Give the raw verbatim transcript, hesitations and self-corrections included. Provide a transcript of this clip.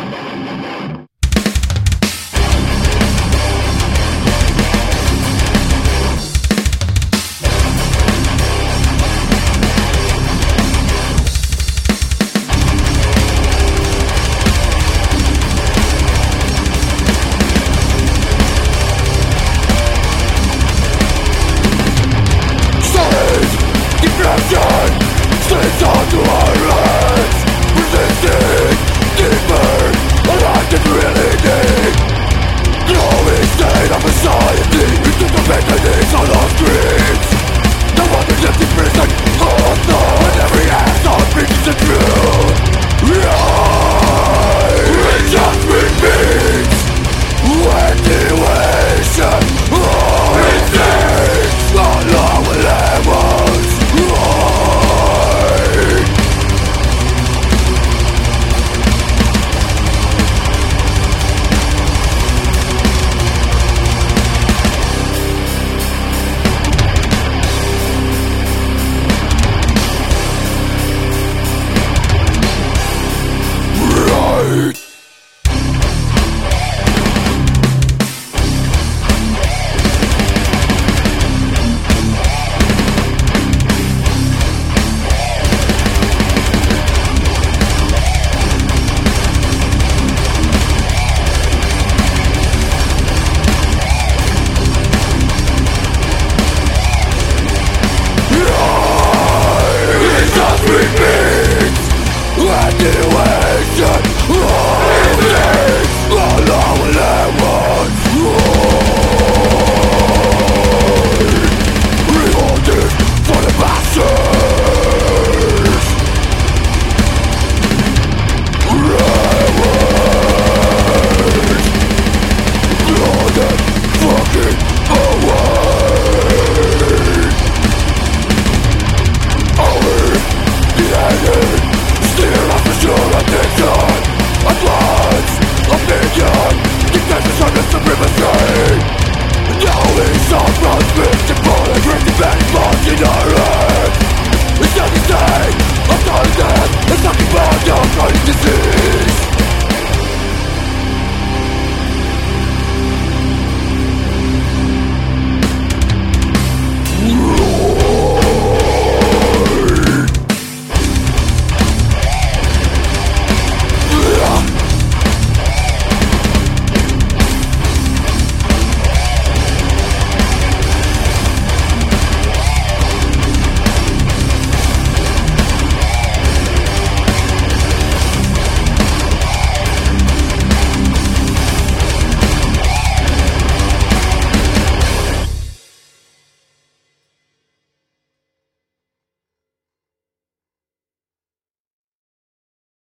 Slips onto our heads, resisting deeper, a life that really need. Glowing state of society, into the mechanisms on our streets. No one is empty prison, oh no, and every act on speaks the truth. Right, it just repeats, continuation, oh, instincts, along with levels. Right.